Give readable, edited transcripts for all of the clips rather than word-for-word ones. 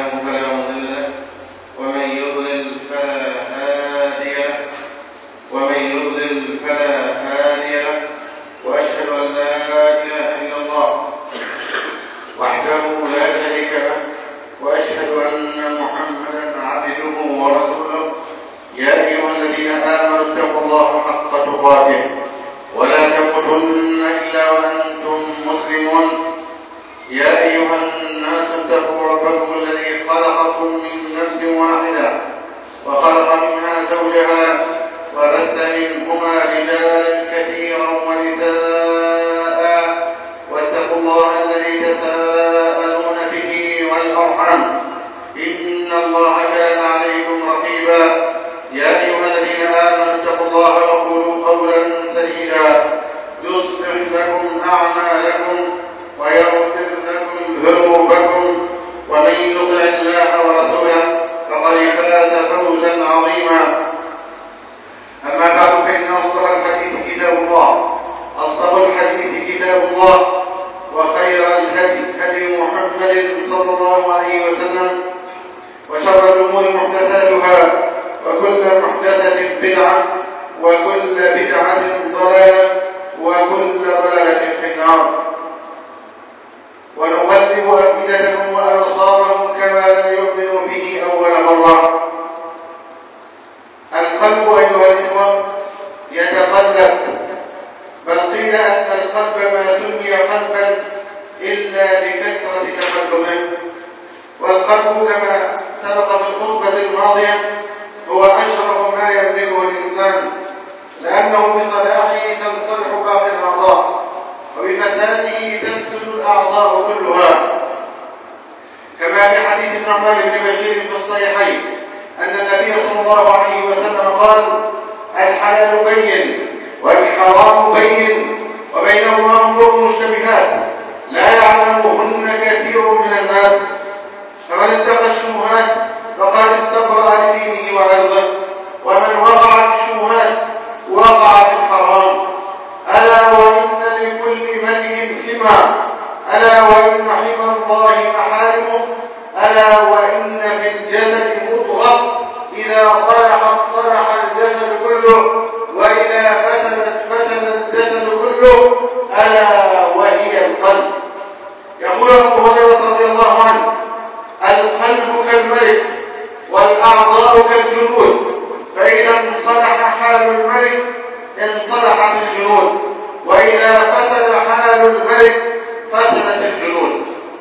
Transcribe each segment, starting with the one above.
فلا مضل له ومن يضلل فلا هادي له وأشهد أن لا إله إلا الله وحده لا شريك له وأشهد أن محمدا عبده ورسوله. يا أيها الذين آمنوا اتقوا الله حق تقاته ولا تموتن إلا وأنتم مسلمون. يا أيها الناس اتقوا ربكم الذي خلقكم من نفس واحدة وخلق منها زوجها وبث منهما رجالا كثيرا ونساء واتقوا الله الذي تساءلون به والأرحام إن الله كان عليكم رقيبا. يا أيها الذين آمنوا اتقوا الله وقولوا قولا سديدا يصلح لكم أعمالكم ويغفر لكم ذنوبكم ومن يطع الله ورسوله فقد فاز فوزا عظيما. أما بعد فإن أصدق الحديث كتاب الله وخير الهدي هدي محمد صلى الله عليه وسلم وشر الأمور محدثاتها وكل محدثة بدعة وكل بدعة ضلالة وكل ضلالة في النار. ونقلب أفئدتكم وأبصارهم كما لم يؤمنوا به أول مرة. القلب أيها الإخوة يتقلب، بل قيل أن القلب ما سمي قلبا إلا لكثرة تقلبه. والقلب كما سبق في الخطبة الماضية هو أشرف ما يملكه الإنسان، لأنه بصلاحه تنصلح باقي الأعضاء وبفساده تفسد الأعضاء كلها، كما في حديث النعمان بن بشير في الصحيحين أن النبي صلى الله عليه وسلم قال: الحلال بين والحرام بين وبينهما أمور مشتبهات لا يعلمهن كثير من الناس، فمن اتقى الشبهات فقد استبرأ لدينه وعرضه، ومن وقع في الشبهات وقع في الحرام. ألا وإن لكل ملك حمى، ألا وإن حمى الله محارمه، ألا وإن في الجسد مضغة إذا صلحت صلح الجسد كله وإذا فسدت فسد الجسد كله، ألا وهي القلب. يقول أبو هريرة رضي الله عنه: القلب كالملك والأعضاء كالجنود، فإذا انصلح حال الملك انصلحت الجنود، وإذا فسد حال الملك فسدت الجنود.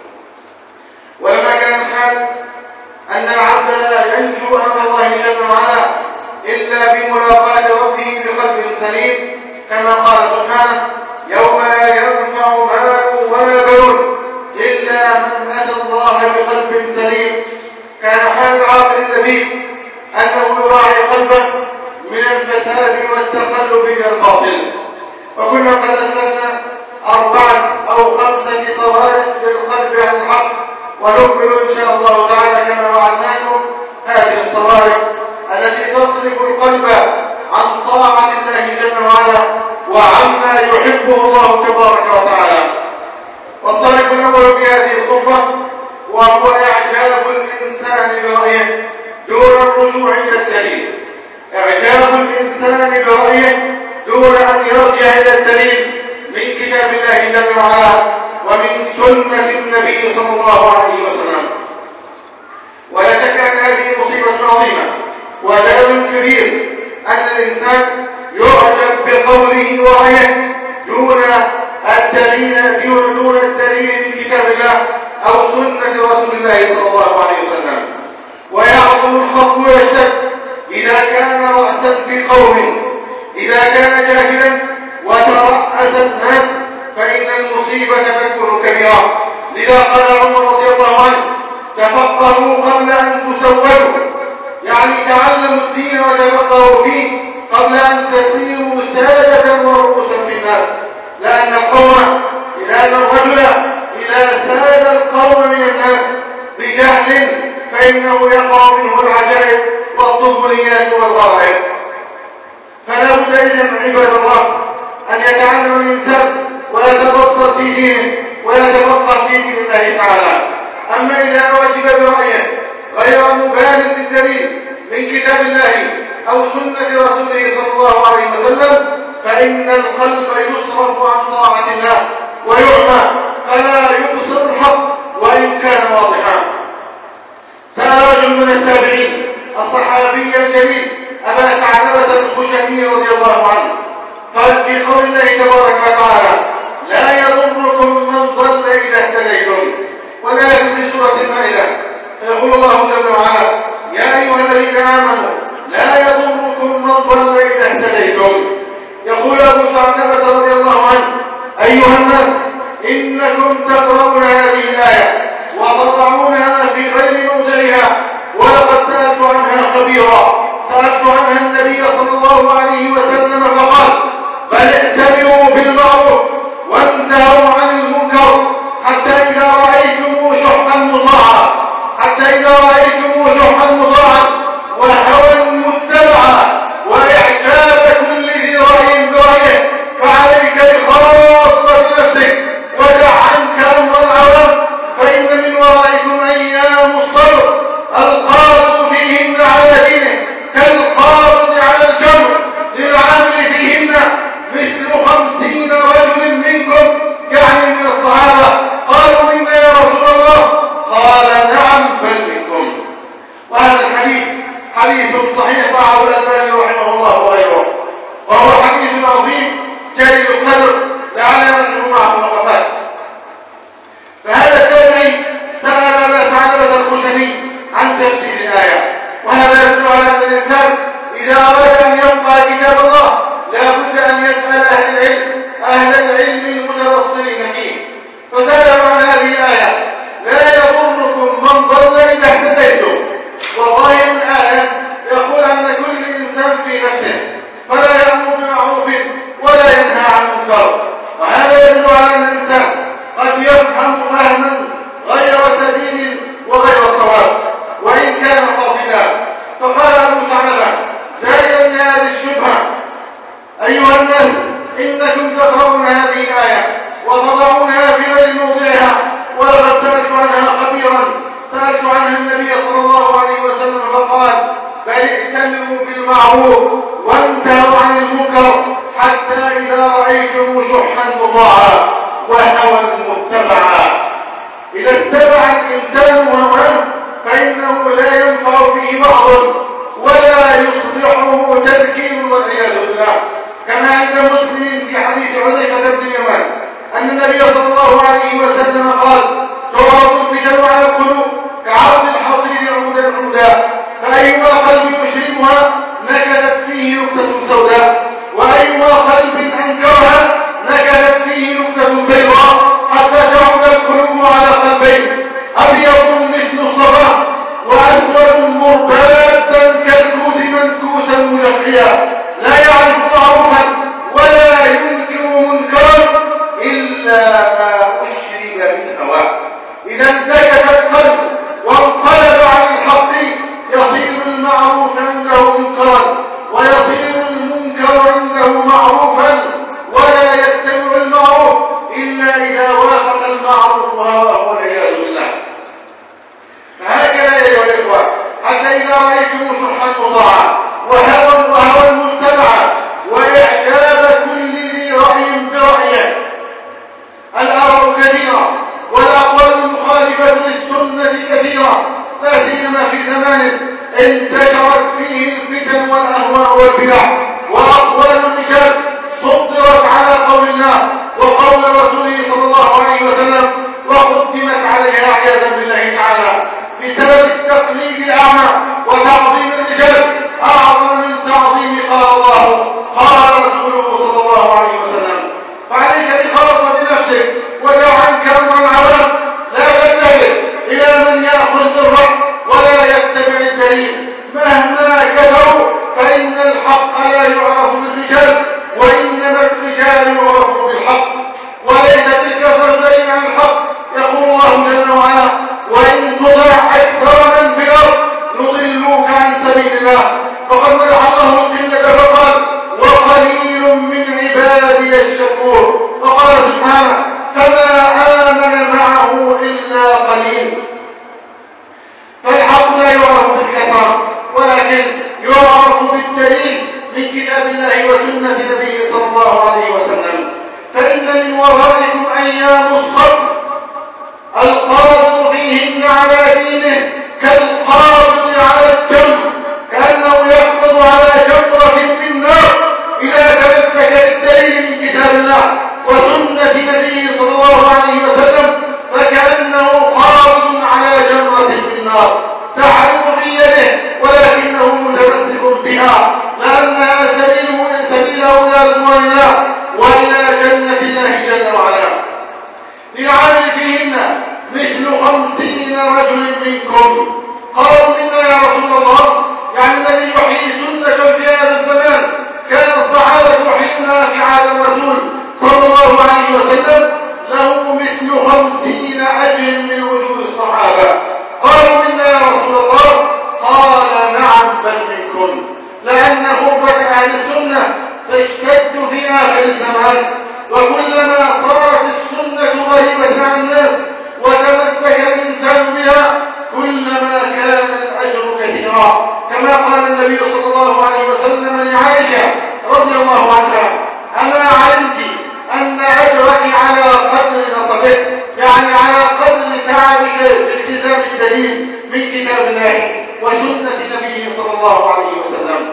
ولما كان الحال أن العبد لا ينجو أمام الله جل وعلا إلا بملاقاة ربه بقلب سليم، كما قال سبحانه: يوم لا ينفع مال ولا بنون إلا من أتى الله بقلب سليم. كان حال العاقل اللبيب أنه يراعي قلبه من الفساد والتقلب إلى الباطل. وكنا قد أسلمنا 4 أو 5 صوارف للقلب عن الحق، ونكمل إن شاء الله تعالى كما وعدناكم هذه الصوارف التي تصرف القلب عن طاعة الله جل وعلا وعما يحبه الله تبارك وتعالى. والصارف الأول في هذه الخطبة وهو إعجاب الإنسان برأيه دون الرجوع إلى الدليل. إعجاب الإنسان برأيه دون أن يرجع إلى الدليل من كتاب الله جل وعلا ومن سنة النبي صلى الله عليه وسلم. ولا شك أن هذه مصيبة عظيمة وجلل كبير أن الإنسان يعجب بقوله ورأيه دون الدليل من كتاب الله أو سنة رسول الله صلى الله عليه وسلم. ويعظم الخطب ويشتد إذا كان رأسا في قوم، إذا كان جاهلا وترأس الناس فإن المصيبة تكون كبيرة. لذا قال عمر رضي الله عنه: تفقهوا قبل أن تسودوا، يعني تعلموا الدين وتفقهوا فيه قبل أن تصيروا سادة ورؤوسا في الناس. لأن الرجل إذا ساد القوم من الناس بجهل فإنه يقع منه العجائب والطغيانات والغرائب. فلا بد إذن عباد الله أن يتعلم الإنسان ويتبصر في دينه ويتفقه في دين الله تعالى. أما إذا أعجب برأيه غير مبان للدليل من كتاب الله أو سنة رسوله صلى الله عليه وسلم فإن القلب يصرف عن طاعة الله ويعمى فلا يبصر الحق وإن كان واضحا. سأل رجل من التابعين الصحابي الجليل أبا ثعلبة الخشني رضي الله عنه قال في قول الله تبارك وتعالى لا يضركم من ضل إذا اهتديتم، ولكن في سورة المائدة يقول الله جل وعلا يا أيها الذين آمنوا لا يضركم من ضل إذا اهتديتم. يقول أبو ثعلبة رضي الله عنه أيها الناس إنكم تقرؤون هذه الآية وتضعونها في غير موضعها، ولقد سألت عنها خبيرا، سألت عنها النبي صلى الله عليه وسلم فقال بل ائتمروا بالمعروف وانتهوا عن المنكر حتى إذا رأيتموا شحا مطاعا وهوى متبعا وإعجاب كل ذي رأي برأيه فعليك بخاصة نفسك ودع عنك أمر العوام فإن من ورائكم أيام الصبر القابض فيهن على دينه كالقابض على الجمر للعامل فيهن مثل 50 رجل منكم، يعني من الصحابة. قالوا منا يا رسول الله؟ قال نعم بل منكم. وهذا الحديث حديث صحيح صححه الألباني رحمه الله وغيره، وهو حديث عظيم جليل القدر لعلنا نشوف معه وقفات. فهذا التابعي سأل أبا ثعلبة الخشني عن تفسير الآية، وهذا يدل على أن الإنسان إذا أراد أن يبقى كتاب الله لا بد أن يسأل أهل العلم المتبصرين فيه. فسألوا عن هذه الآية لا يضركم من ضل إذا اهتديتم، وظاهر الآية يقول أن كل إنسان في نفسه فلا يأمر بمعروف ولا ينهى عن منكر، وهذا يدل على أن الإنسان قد يفهم فهما غير سديد وغير صواب وإن كان فاضلا. فقال أبو ثعلبة زائدا لهذه الشبهة أيها الناس إنكم تقرؤون هذه الآية وتضعونها في غير موضعها، ولقد سألت عنها خبيرا، سألت عنها النبي صلى الله عليه وسلم فقال بل ائتمروا بالمعروف وانتهوا عن المنكر حتى إذا رأيتم شحا مطاعا وهوى متبعا. إذا اتبع الإنسان هواه فإنه لا ينفع فيه وعظ ولا يصلحه تذكير والعياذ بالله، كما عند مسلم في حديث حذيفة بن اليمان أن النبي صلى الله عليه وسلم قال تعرض الفتن على القلوب كعرض الحصير عودا عودا، فأيما قلب يشربها نكدت فيه نكتة سوداء، وأيما قلب أنكرها نكدت فيه نكتة بيضاء، حتى تعود القلوب على قلبين أبيض مثل الصباح وأسود مربادا كالكوز منكوسا مجفيا لا يعرف معروفا ولا ينكر منكرا إلا ما أشرب من هواه. إذا انتكس القلب وانقلب عن الحق يصير المعروف عنده منكرا ويصير المنكر عنده معروفا، ولا يتبع المعروف إلا إذا وافق المعروف هواه والعياذ بالله. فهكذا يا أيها الإخوة حتى إذا رأيتم شحا مطاعا وهوى متبعا وإعجاب كل ذي رأي برأيه. الآراء كثيرة والأقوال المخالفة للسنة كثيرة، لا سيما في زمان انتشرت فيه الفتن والأهواء والبدع، وأقوال الرجال صدرت على قول الله وقول رسوله صلى الله عليه وسلم وقدمت عليها عياذا بالله تعالى بسبب التقليد الأعمى وتعظيم الرجال أعظم من تعظيم قال الله قال رسوله صلى الله عليه وسلم. فعليك بخاصة نفسك ودع عنك أمر العوام، لا تلتفت إلى من يأخذ بالرأي ولا يتبع الدليل مهما كثروا، فإن الحق لا يعرف بالرجال وإنما الرجال يعرفوا بالحق، وليست الكثرة دليل عن الحق. يقول الله جل وعلا وإن تطع أكثر من في الأرض يضلوك عن سبيل الله، فقد مدح الله القلة فقال وقليل من عبادي الشكور، وقال سبحانه فما آمن معه إلا قليل. أيام الصبر القابض فيهن على دينه كالقابض على الجمر، كأنه يقبض على جمرة من نار إذا تمسك بالدليل من كتاب الله وسنة نبيه صلى الله عليه وسلم، فكأنه قابض على جمرة من نار تحرق في يده ولكنه متمسك بها، لأنها سبيله إلى رضوان الله وإلى جنة الله جل وعلا. للعمل فيهن مثل 50 رجل منكم. قالوا منا يا رسول الله، يعني الذي يحيي سنة في هذا الزمان كان الصحابة يحيونها في عهد الرسول صلى الله عليه وسلم له مثل 50 أجر من أجور الصحابة. قالوا منا يا رسول الله، قال نعم بل منكم، لأن غربة أهل السنة تشتد في آخر الزمان، وكلما صارت السنة غريبة عن الناس وتمسك الإنسان بها كلما كان الأجر كثيرا، كما قال النبي صلى الله عليه وسلم لعائشة رضي الله عنها: أما علمت أن أجرك على قدر نصبك، يعني على قدر تعبك بالتزام الدليل من كتاب الله وسنة نبيه صلى الله عليه وسلم.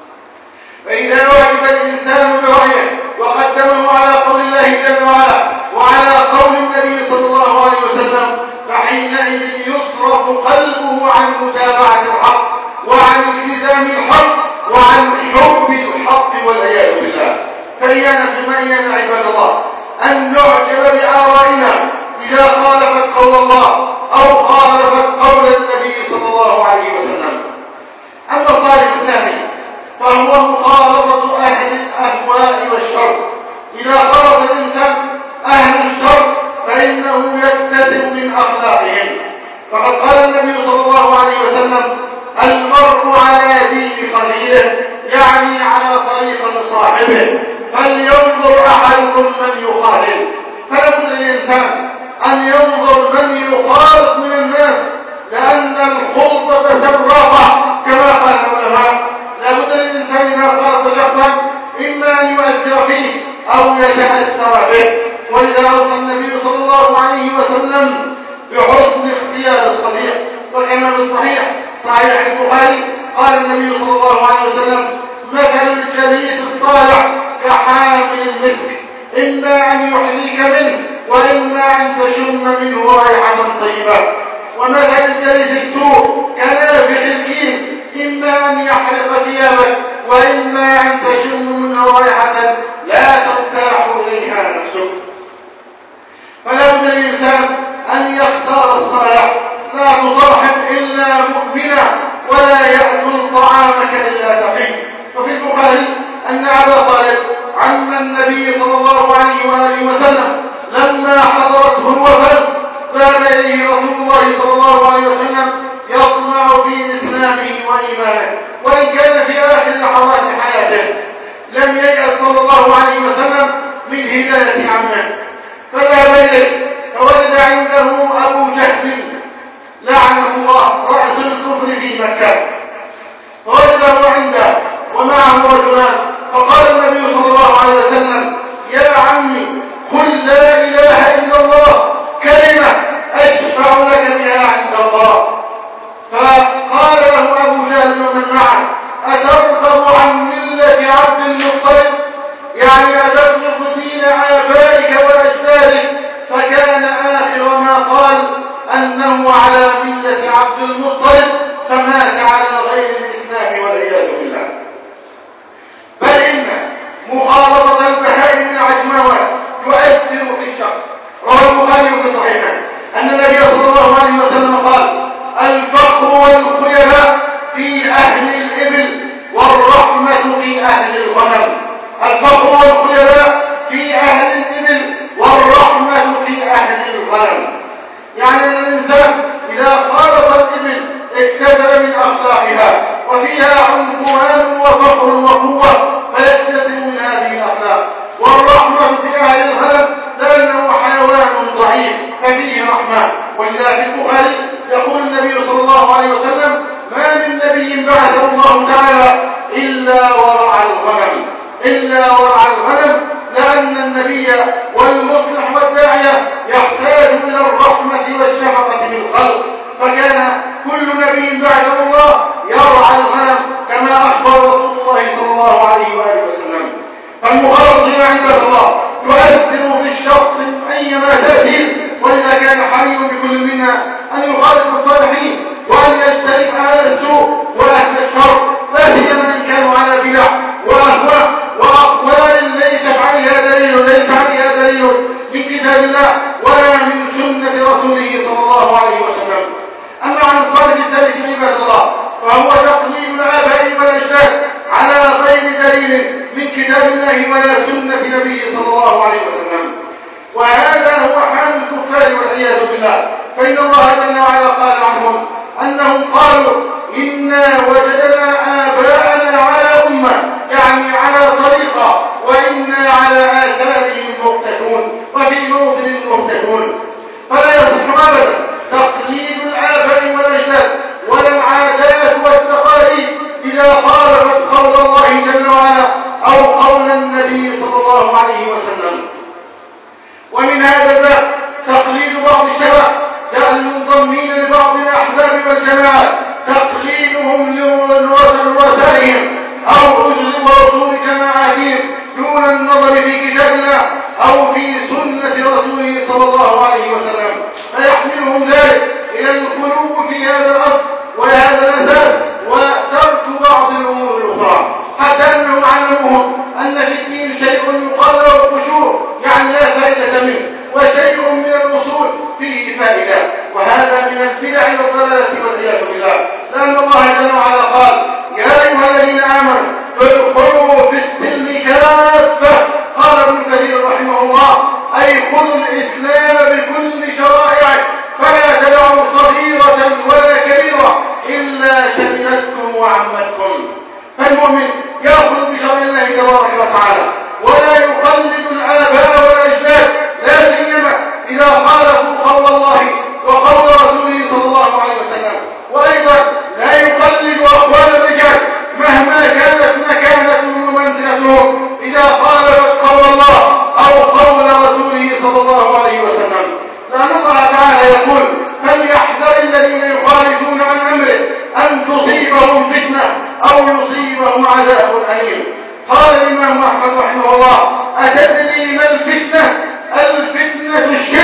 فإذا وجد الإنسان برأيه وقدمه على قول الله جل وعلا وعلى قول النبي صلى الله عليه وسلم، فحينئذ يصرف قلبه عن متابعة الحق وعن التزام الحق وعن حب الحق والعياذ بالله. فإيانا عباد الله أن نعجب بآرائنا إذا خالفت قول الله أو خالفت قول النبي صلى الله عليه وسلم. أما الصالح الثاني فهو مخالطة أهل الأهواء والشر. إذا خالط الإنسان أهل الشر فإنه يكتسب من أخلاقهم، فقد قال النبي صلى الله عليه وسلم: المرء على دين خليله، يعني على طريقة صاحبه، فلينظر أحدكم من يخالل. فلابد للإنسان أن ينظر من يخالط من الناس، لأن الخلطة سرافة كما قال العلماء. لابد للإنسان إذا خالط شخصا إما أن يؤثر فيه أو يتأثر به، ولذا أوصى النبي صلى الله عليه وسلم بحسن اختيار الصديق. وكما في صحيح البخاري قال النبي صلى الله عليه وسلم: مثل الجليس الصالح كحامل المسك، إما أن يحذيك منه وإما أن تشم منه رائحة طيبة، ومثل الجليس السوء كنافخ الكيل، إما أن يحرق ثيابك وإما أن تشم منه رائحة لا ترتاح إليها نفسك. فلا بد للإنسان أن يختار الصالح، لا تصاحب إلا مؤمنا ولا يأكل طعامك إلا تقي. وفي البخاري أن أبا طالب عم النبي صلى الله عليه وآله وسلم لما حضرته الوفاة ذهب إليه رسول الله صلى الله عليه وسلم يطمع في إسلامه وإيمانه، وإن كان في آخر لحظات حياته لم ييأس صلى الله عليه وسلم من هداية عمه، فذهب إليه فوجد عنده أبو جهل لعنه الله رأس الكفر في مكة، فوجده عنده ومعه رجلان، فقال النبي صلى الله عليه وسلم: يا عمي قل لا إله إلا الله، كلمة أشفع لك بها عند الله. فقال له أبو جهل ومن معه: أترغب عن ملة عبد المطلب، يعني أتترك دين آبائك وأجدادك؟ فكان آخر ما قال أنه على ملة عبد المطلب، فمات على غير الإسلام والعياذ بالله. بل إن مخالطة البهائم العجماوات تؤثر في الشخص. روى البخاري في صحيحه أن النبي صلى الله عليه وسلم قال: الفقر والخيلاء في أهل الإبل والرحمة في أهل الغنم. الفقر والخيلاء في أهل الإبل والرحمة في أهل الغنم، يعني الإنسان إذا خالط الإبل اكتسب من أخلاقها، وفيها عنفوان وفقر وقوة فيكتسب من هذه الأخلاق. والرحمة في أهل الغنم لأنه حيوان ضعيف ففيه رحمة. ولذا في البخاري يقول النبي صلى الله عليه وسلم: ما من نبي بعثه الله تعالى إلا ورعى الغنم، لأن النبي والمصلح والداعية لكل منا أن يخالط الصالحين وأن يجتنب أهل السوء وأهل الشر، لا سيما إن كانوا على بدع وأهواء وأقوال ليس عليها دليل من كتاب الله ولا من سنة رسوله صلى الله عليه وسلم. أما عن الصالح الثالث عباد الله فهو تقليد الآباء والأجداد على غير دليل من كتاب الله ولا سنة نبيه صلى الله عليه وسلم، وهذا هو حال الكفار والعياذ بالله. فإن الله جل وعلا قال عنهم أنهم قالوا إنا وجدنا آباءنا على أمة، يعني على طريقة، وإنا على آثارهم مقتدون، وفي موطن مقتدون. فلا يصح أبدا تقليد الآباء والأجداد ولا العادات والتقاليد إذا خالفت قول الله جل وعلا أو قول النبي صلى الله عليه وسلم. ومن هذا الباب تقليد بعض الشباب المنضمين لبعض الأحزاب والجماعات، تقليدهم لرؤسائهم أو رسول جماعاتهم دون النظر في كتاب الله أو في سنة رسوله صلى الله عليه وسلم، فيحملهم ذلك إلى الخلو في هذا الأصل وهذا الأساس وترك بعض الأمور الأخرى، حتى أنهم علموهم أن في الدين شيء يقال له القشور، يعني لا فائدة منه، وشيء من الأصول فيه فائدة، وهذا من البدع والضلالة والعياذ بالله. لأن الله جل وعلا قال يا أيها الذين آمنوا ادخلوا في السلم كافة. قال ابن كثير رحمه الله أي خذوا الإسلام بكل شرائعه فلا تدعوا صغيرة ولا كبيرة إلا شملتكم وعمتكم. فالمؤمن يأخذ بشرع الله تبارك وتعالى ولا يقلد الآباء والأجداد، لا سيما إذا خالفوا قول الله وقول رسوله صلى الله عليه وسلم، وأيضا لا يقلد أقوال الرجال مهما كانت مكانتهم ومنزلتهم إذا خالفت قول الله أو قول رسوله صلى الله عليه وسلم. لأن الله تعالى يقول فليحذر الذين يخالفون عن أمره أن تصيبهم فتنة أو يصيبهم عذاب أليم. قال الإمام أحمد رحمه الله أتدري ما الفتنة؟ الفتنة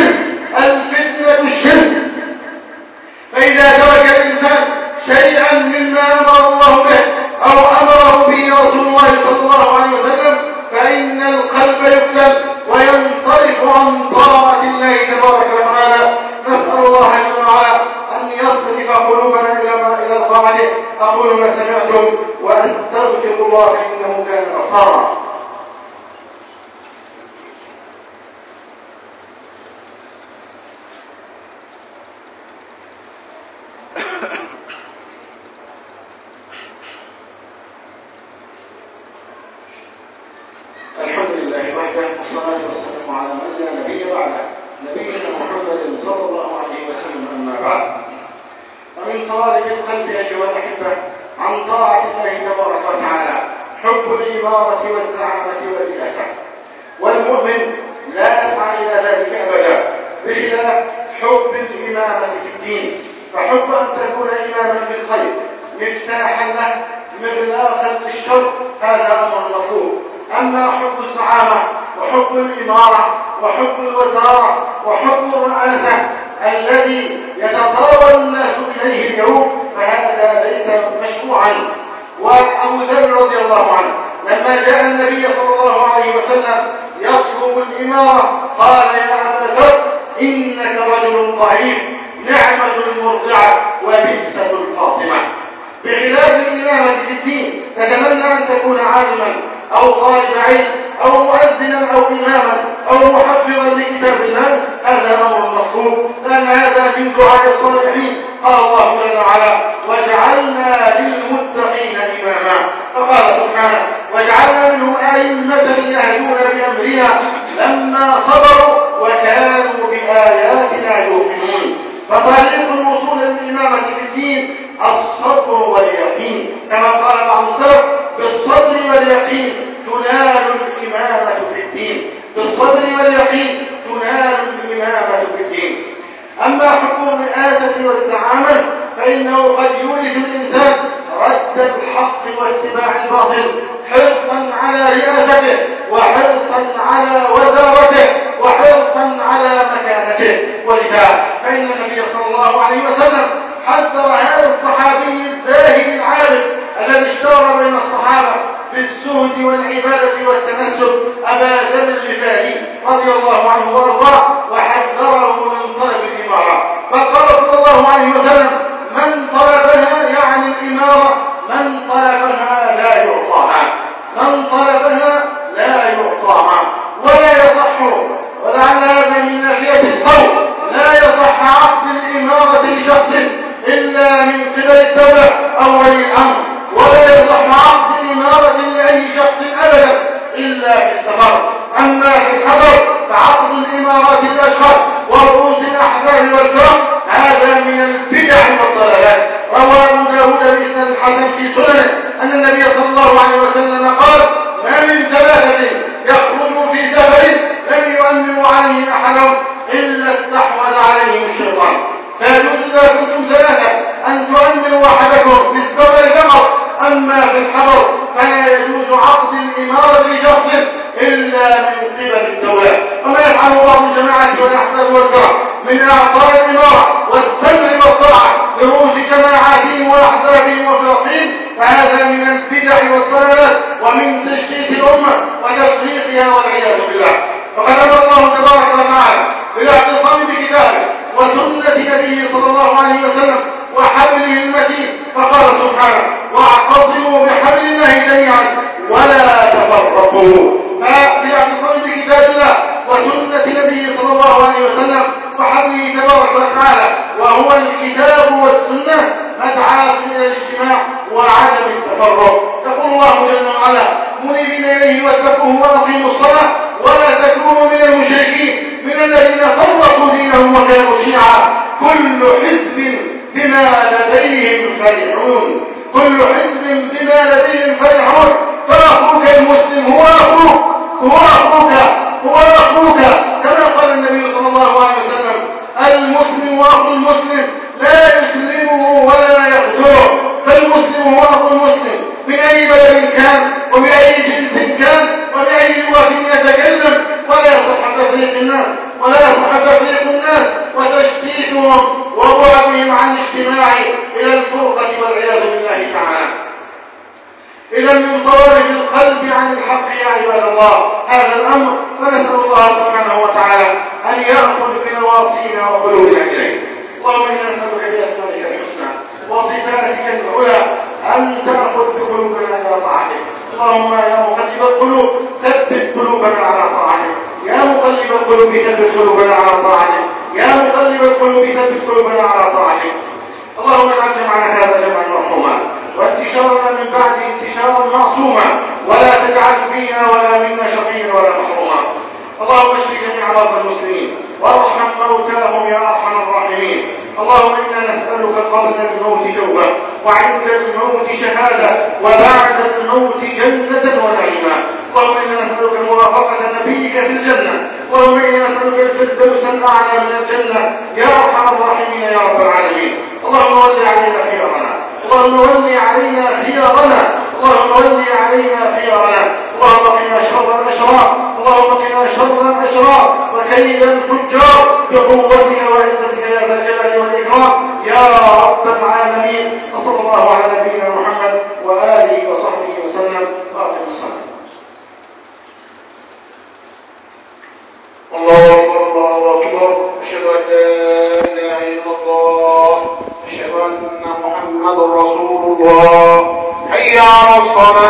الشرك. فإذا ترك الإنسان شيئا مما أمر الله به أو أمره به رسول الله صلى الله عليه وسلم فإن القلب يفتن وينصرف عن طاعة الله تبارك وتعالى. نسأل الله جل وعلا أن يصرف قلوبنا إلى طاعته. أقول ما سمعتم وأستغفر الله إنه كان غفارا. الحمد لله وحده والصلاة والسلام على من لا نبي بعده نبينا محمد صلى الله عليه وسلم. أما بعد، ومن صوارف القلب أيها الأحبة عن طاعة الله تبارك وتعالى حب الإمارة والزعامة والرئاسة، والمؤمن لا يسعى إلى ذلك أبدا، بخلاف حب الإمامة في الدين، فحب أن تكون إماما في الخير مفتاحا له مغلاقا للشر هذا أمر مطلوب. أما حب الزعامة وحب الإمارة وحب الوزارة وحب الرئاسة الذي يتطاول الناس إليه اليوم فهذا ليس مشروعا. وأبو ذر رضي الله عنه لما جاء النبي صلى الله عليه وسلم يطلب الإمارة قال يا أبا ذر إنك رجل ضعيف نعمة المرضعة وبئسة الفاطمة. بخلاف الإمامة في الدين تتمنى أن تكون عالما أو طالب علم أو مؤذنا أو إماما أو محفظا لكتاب الله، هذا أمر مطلوب، لأن هذا من دعاء الصالحين. قال الله جل وعلا وجعلنا للمتقين إماما، فقال سبحانه وجعلنا منهم أئمة يهدون بأمرنا لما صبروا وكانوا بآياتنا يؤمنون. فطريق الوصول للإمامة في الدين الصبر واليقين، كما قال بعض السلف بالصبر واليقين تنال الإمامة في الدين، بالصبر واليقين تنال الإمامة في الدين. أما حب الرئاسة والزعامة فإنه قد يورث الإنسان رد الحق واتباع الباطل حرصا على رئاسته وحرصا على وزارته وحرصا على مكانته. ولذا فإن النبي الغفاري رضي الله عنه وارضاه وحذره من طلب الإمارة، فقال صلى الله عليه وسلم: من طلبها، يعني الإمارة، من طلبها لا يعطاها، من طلبها لا يعطاها. ولا يصح، ولعل هذا من نافية القول، لا يصح عقد الإمارة لشخص إلا من قبل الدولة أو ولي الأمر، ولا يصح عقد الإمارة لأي شخص أبدا إلا في السفر. أما في الحضر فعقد الإمارات للأشخاص ورؤوس الأحزاب والفرق هذا من البدع والضلالات. روى أبو داود بإسناد الحسن في سننه أن النبي صلى الله عليه وسلم قال: ما من ثلاثة يخرجوا في سفر لم يؤمنوا عليهم أحدهم إلا استحوذ عليهم الشيطان. فيجوز إذا كنتم ثلاثة أن تؤمنوا أحدكم في السفر فقط، أما في الحضر فلا يجوز عقد الإمارة لشخص إلا من قبل الدولة. وما يفعله بعض الجماعات والأحزاب والفرق من إعطاء الإمارة والسمع والطاعة لرؤوس جماعاتهم وأحزابهم وفرقهم فهذا من البدع والضلالات ومن تشتيت الأمة وتفريقها والعياذ بالله. وقد أمر الله تبارك وتعالى بالاعتصام بكتابه وسنة نبيه صلى الله عليه وسلم وحبله المتين، فقال سبحانه: واعتصموا بحبل الله جميعا ولا تفرقوا. فبالاعتصام بكتاب الله وسنة نبيه صلى الله عليه وسلم وحبله تبارك وتعالى وهو الكتاب والسنة مدعاة إلى الاجتماع وعدم التفرق. يقول الله جل وعلا: منيبين إليه واتقوه وأقيموا الصلاة ولا تكونوا من المشركين من الذين فرقوا دينهم وكانوا شيعا كل حزب بما لديهم فرحون. كل حزب بما لديهم فرحون. فأخوك المسلم هو أخوك، هو أخوك، هو أخوك، كما قال النبي صلى الله عليه وسلم: المسلم وأخو المسلم لا يسلمه ولا يخذله. فالمسلم هو أخو المسلم من أي بلد كان وبأي جنس كان وبأي لغة يتكلم. ولا يصح تفريق الناس، ولا يصح تفريق الناس وتشتيتهم وبعدهم عن الاجتماع إلى الفرقة والعياذ بالله تعالى. إذا من صوارف القلب عن الحق يا عباد الله هذا الأمر، فنسأل الله سبحانه وتعالى أن يأخذ بنواصينا وقلوبنا إليه. اللهم إنا نسألك بأسمائك الحسنى وصفاتك العلى أن تأخذ بقلوبنا إلى طاعتك. اللهم يا مقلب القلوب ثبت قلوبنا على طاعتك، يا مقلب القلوب ثبت قلوبنا على طاعتك، يا مقلب القلوب ثبت قلوبنا على طاعتك. اللهم اجعل جمعنا هذا جمعا مرحوما وانتشارنا من بعد انتشارا معصوما، ولا تجعل فينا ولا منا شقيا ولا محروما. اللهم اشف جميع مرضى المسلمين وارحم موتاهم يا ارحم الراحمين. اللهم انا نسالك قبل الموت توبه وعند الموت شهاده وبعد الموت جنه ونعيما. اللهم انا نسالك مرافقه نبيك في الجنه. اللهم انا نسالك الفردوس الاعلى من الجنه يا ارحم الراحمين يا رب العالمين. اللهم ول علينا خيارنا، اللهم ول علينا خيارنا، اللهم ول علينا خيارنا. اللهم قنا شر الاشرار، اللهم قنا شر الاشرار وكيد الفجار بقوتك وعزتك يا ذا الجلال والاكرام يا رب العالمين. وصلى الله على نبينا محمد واله وصحبه وسلم. واقم الصلاه. الله اكبر، الله اكبر، اشهد ان لا اله الا الله، اشهد ان محمد رسول الله. حي على الصلاه.